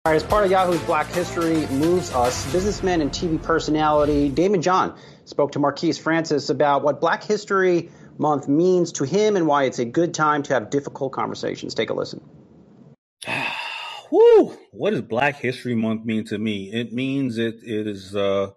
All right, as part of Yahoo's Black History Moves Us, businessman and TV personality Daymond John spoke to Marquise Francis about what Black History Month means to him and why it's a good time to have difficult conversations. Take a listen. Whew, what does Black History Month mean to me? It means it is,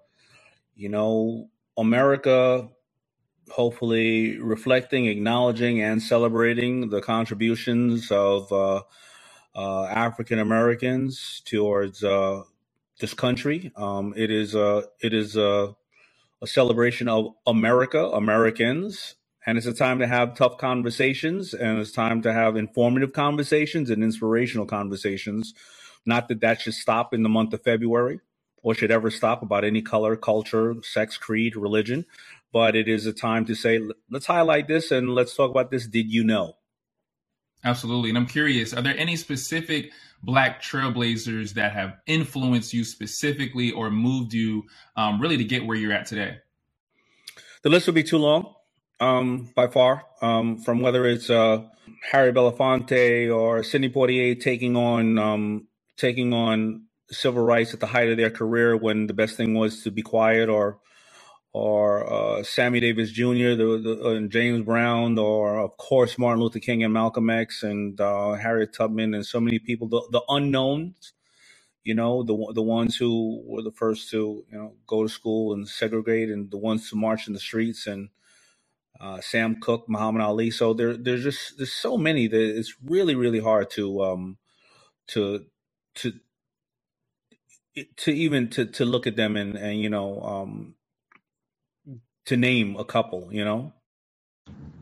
America hopefully reflecting, acknowledging, and celebrating the contributions of African Americans towards this country. It is a celebration of America, Americans, and it's a time to have tough conversations, and it's time to have informative conversations and inspirational conversations. Not that that should stop in the month of February or should ever stop about any color, culture, sex, creed, religion, but it is a time to say, let's highlight this and let's talk about this. Did you know? Absolutely. And I'm curious, are there any specific Black trailblazers that have influenced you specifically or moved you really to get where you're at today? The list would be too long, by far, from whether it's Harry Belafonte or Sidney Poitier taking on civil rights at the height of their career when the best thing was to be quiet, or Sammy Davis Jr., and James Brown, or of course Martin Luther King and Malcolm X and Harriet Tubman and so many people, the unknowns, the ones who were the first to go to school and segregate, and the ones to march in the streets, and Sam Cooke, Muhammad Ali. So there's so many that it's really, really hard to even look at them and to name a couple.